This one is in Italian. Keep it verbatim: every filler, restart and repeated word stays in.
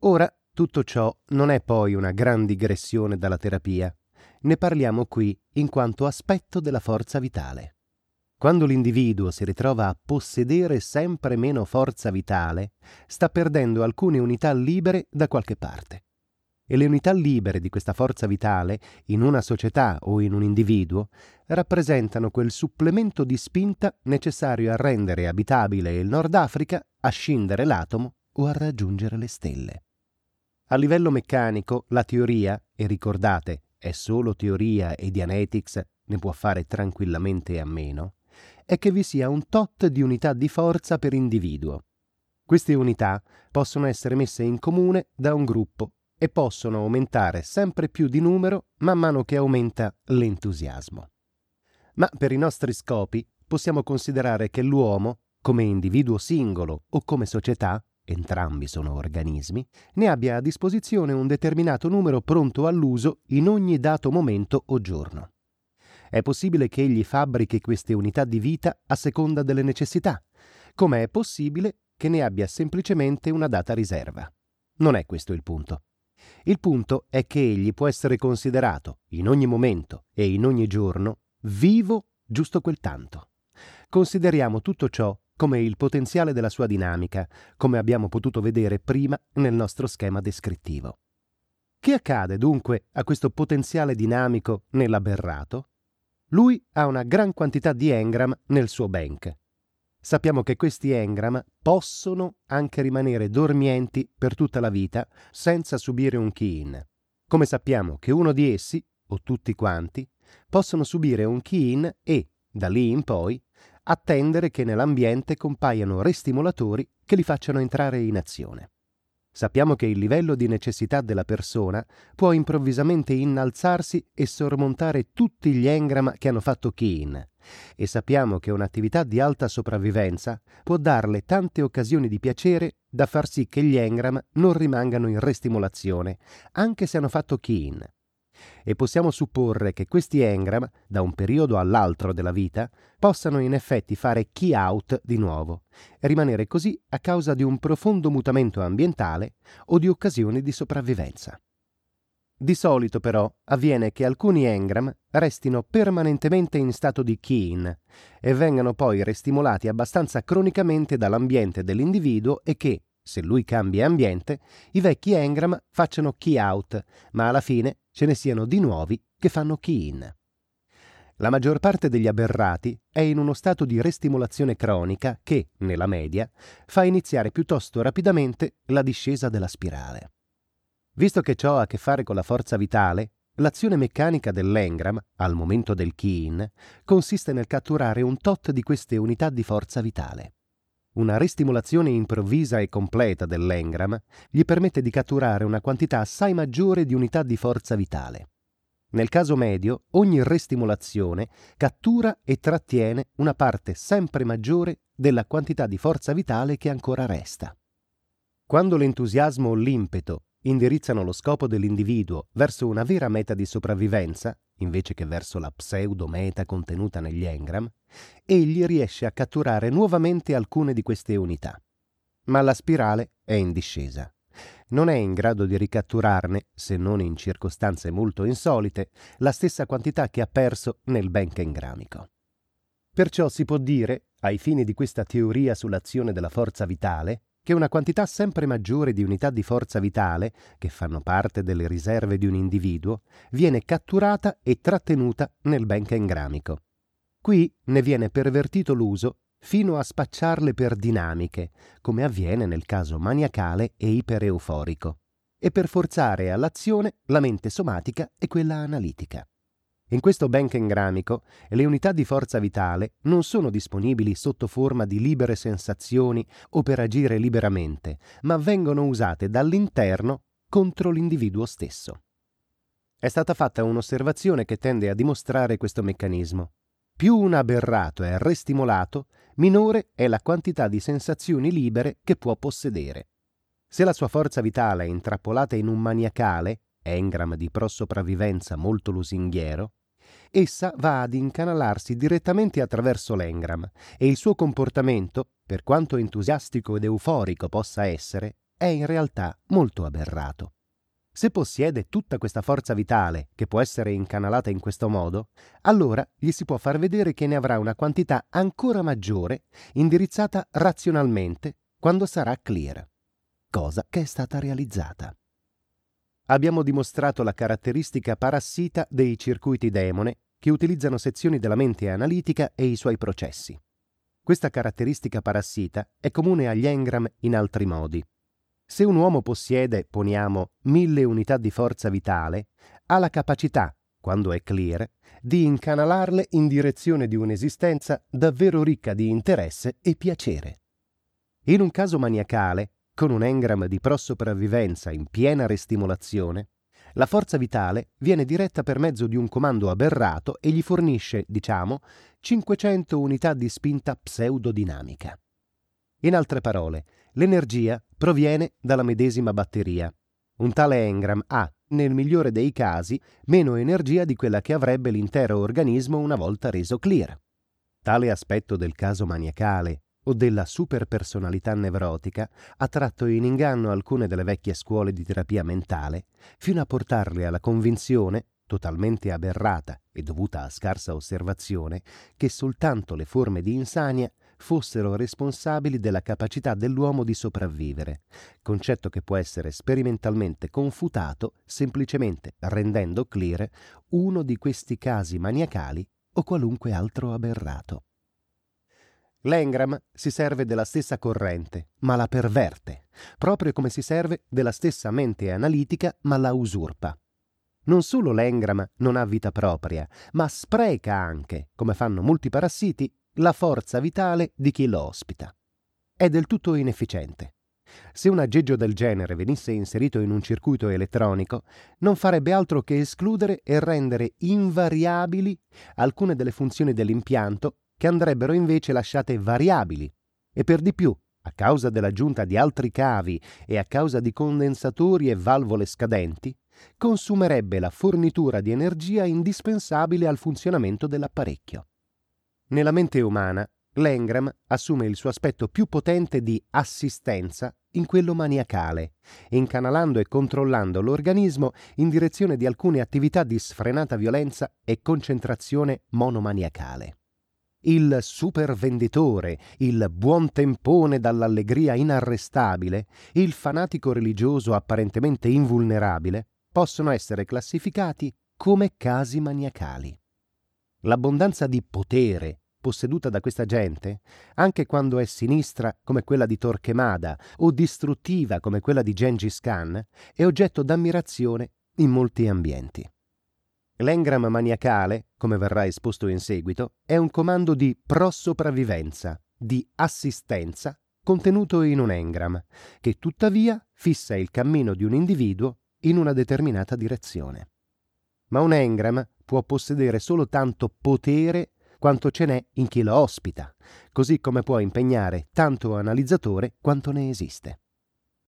Ora, tutto ciò non è poi una gran digressione dalla terapia. Ne parliamo qui in quanto aspetto della forza vitale. Quando l'individuo si ritrova a possedere sempre meno forza vitale, sta perdendo alcune unità libere da qualche parte. E le unità libere di questa forza vitale, in una società o in un individuo, rappresentano quel supplemento di spinta necessario a rendere abitabile il Nord Africa, a scindere l'atomo o a raggiungere le stelle. A livello meccanico, la teoria, e ricordate, è solo teoria e Dianetics ne può fare tranquillamente a meno, è che vi sia un tot di unità di forza per individuo. Queste unità possono essere messe in comune da un gruppo e possono aumentare sempre più di numero man mano che aumenta l'entusiasmo. Ma per i nostri scopi possiamo considerare che l'uomo, come individuo singolo o come società, entrambi sono organismi, ne abbia a disposizione un determinato numero pronto all'uso in ogni dato momento o giorno. È possibile che egli fabbrichi queste unità di vita a seconda delle necessità, come è possibile che ne abbia semplicemente una data riserva. Non è questo il punto. Il punto è che egli può essere considerato, in ogni momento e in ogni giorno, vivo giusto quel tanto. Consideriamo tutto ciò come il potenziale della sua dinamica, come abbiamo potuto vedere prima nel nostro schema descrittivo. Che accade dunque a questo potenziale dinamico nell'aberrato? Lui ha una gran quantità di engram nel suo bank. Sappiamo che questi engram possono anche rimanere dormienti per tutta la vita senza subire un key-in. Come sappiamo che uno di essi, o tutti quanti, possono subire un key-in e, da lì in poi, attendere che nell'ambiente compaiano restimolatori che li facciano entrare in azione. Sappiamo che il livello di necessità della persona può improvvisamente innalzarsi e sormontare tutti gli engram che hanno fatto key-in, e sappiamo che un'attività di alta sopravvivenza può darle tante occasioni di piacere da far sì che gli engram non rimangano in restimolazione, anche se hanno fatto key-in. E possiamo supporre che questi engram, da un periodo all'altro della vita, possano in effetti fare key out di nuovo e rimanere così a causa di un profondo mutamento ambientale o di occasioni di sopravvivenza. Di solito però avviene che alcuni engram restino permanentemente in stato di key-in e vengano poi restimolati abbastanza cronicamente dall'ambiente dell'individuo e che, se lui cambia ambiente, i vecchi engram facciano key out, ma alla fine ce ne siano di nuovi che fanno key-in. La maggior parte degli aberrati è in uno stato di restimolazione cronica che, nella media, fa iniziare piuttosto rapidamente la discesa della spirale. Visto che ciò ha a che fare con la forza vitale, l'azione meccanica dell'engram, al momento del key-in, consiste nel catturare un tot di queste unità di forza vitale. Una ristimolazione improvvisa e completa dell'engram gli permette di catturare una quantità assai maggiore di unità di forza vitale. Nel caso medio, ogni ristimolazione cattura e trattiene una parte sempre maggiore della quantità di forza vitale che ancora resta. Quando l'entusiasmo o l'impeto indirizzano lo scopo dell'individuo verso una vera meta di sopravvivenza, invece che verso la pseudo-meta contenuta negli engram, egli riesce a catturare nuovamente alcune di queste unità. Ma la spirale è in discesa. Non è in grado di ricatturarne, se non in circostanze molto insolite, la stessa quantità che ha perso nel bank engramico. Perciò si può dire, ai fini di questa teoria sull'azione della forza vitale, che una quantità sempre maggiore di unità di forza vitale, che fanno parte delle riserve di un individuo, viene catturata e trattenuta nel bank engramico. Qui ne viene pervertito l'uso fino a spacciarle per dinamiche, come avviene nel caso maniacale e ipereuforico, e per forzare all'azione la mente somatica e quella analitica. In questo bank engramico le unità di forza vitale non sono disponibili sotto forma di libere sensazioni o per agire liberamente, ma vengono usate dall'interno contro l'individuo stesso. È stata fatta un'osservazione che tende a dimostrare questo meccanismo. Più un aberrato è restimolato, minore è la quantità di sensazioni libere che può possedere. Se la sua forza vitale è intrappolata in un maniacale, engram di pro-sopravvivenza molto lusinghiero, essa va ad incanalarsi direttamente attraverso l'engram e il suo comportamento, per quanto entusiastico ed euforico possa essere, è in realtà molto aberrato. Se possiede tutta questa forza vitale che può essere incanalata in questo modo, allora gli si può far vedere che ne avrà una quantità ancora maggiore indirizzata razionalmente quando sarà clear, cosa che è stata realizzata. Abbiamo dimostrato la caratteristica parassita dei circuiti demone che utilizzano sezioni della mente analitica e i suoi processi. Questa caratteristica parassita è comune agli engram in altri modi. Se un uomo possiede, poniamo, mille unità di forza vitale, ha la capacità, quando è clear, di incanalarle in direzione di un'esistenza davvero ricca di interesse e piacere. In un caso maniacale, con un engram di pro-sopravvivenza in piena restimolazione, la forza vitale viene diretta per mezzo di un comando aberrato e gli fornisce, diciamo, cinquecento unità di spinta pseudodinamica. In altre parole, l'energia proviene dalla medesima batteria. Un tale engram ha, nel migliore dei casi, meno energia di quella che avrebbe l'intero organismo una volta reso clear. Tale aspetto del caso maniacale o della superpersonalità nevrotica ha tratto in inganno alcune delle vecchie scuole di terapia mentale, fino a portarle alla convinzione, totalmente aberrata e dovuta a scarsa osservazione, che soltanto le forme di insania fossero responsabili della capacità dell'uomo di sopravvivere, concetto che può essere sperimentalmente confutato semplicemente rendendo clear uno di questi casi maniacali o qualunque altro aberrato. L'engram si serve della stessa corrente, ma la perverte, proprio come si serve della stessa mente analitica, ma la usurpa. Non solo l'engram non ha vita propria, ma spreca anche, come fanno molti parassiti, la forza vitale di chi lo ospita. È del tutto inefficiente. Se un aggeggio del genere venisse inserito in un circuito elettronico, non farebbe altro che escludere e rendere invariabili alcune delle funzioni dell'impianto che andrebbero invece lasciate variabili e per di più, a causa dell'aggiunta di altri cavi e a causa di condensatori e valvole scadenti, consumerebbe la fornitura di energia indispensabile al funzionamento dell'apparecchio. Nella mente umana, l'engram assume il suo aspetto più potente di assistenza in quello maniacale, incanalando e controllando l'organismo in direzione di alcune attività di sfrenata violenza e concentrazione monomaniacale. Il supervenditore, il buon tempone dall'allegria inarrestabile, il fanatico religioso apparentemente invulnerabile possono essere classificati come casi maniacali. L'abbondanza di potere posseduta da questa gente, anche quando è sinistra come quella di Torquemada o distruttiva come quella di Gengis Khan, è oggetto d'ammirazione in molti ambienti. L'engram maniacale, come verrà esposto in seguito, è un comando di pro-sopravvivenza, di assistenza, contenuto in un engram, che tuttavia fissa il cammino di un individuo in una determinata direzione. Ma un engram può possedere solo tanto potere quanto ce n'è in chi lo ospita, così come può impegnare tanto analizzatore quanto ne esiste.